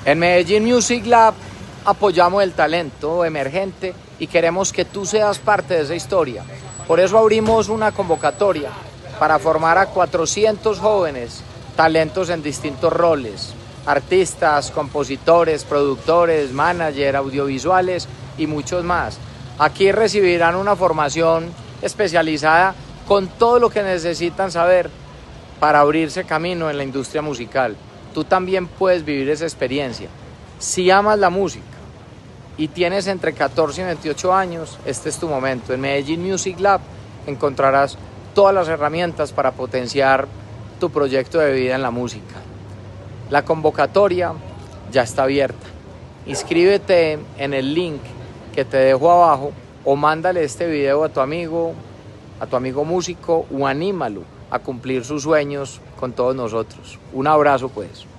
En Medellín Music Lab apoyamos el talento emergente y queremos que tú seas parte de esa historia. Por eso abrimos una convocatoria para formar a 400 jóvenes talentos en distintos roles: artistas, compositores, productores, managers, audiovisuales y muchos más. Aquí recibirán una formación especializada con todo lo que necesitan saber para abrirse camino en la industria musical. Tú también puedes vivir esa experiencia. Si amas la música y tienes entre 14 y 28 años, este es tu momento. En Medellín Music Lab encontrarás todas las herramientas para potenciar tu proyecto de vida en la música. La convocatoria ya está abierta. Inscríbete en el link que te dejo abajo o mándale este video a tu amigo músico, o anímalo a cumplir sus sueños con todos nosotros. Un abrazo pues.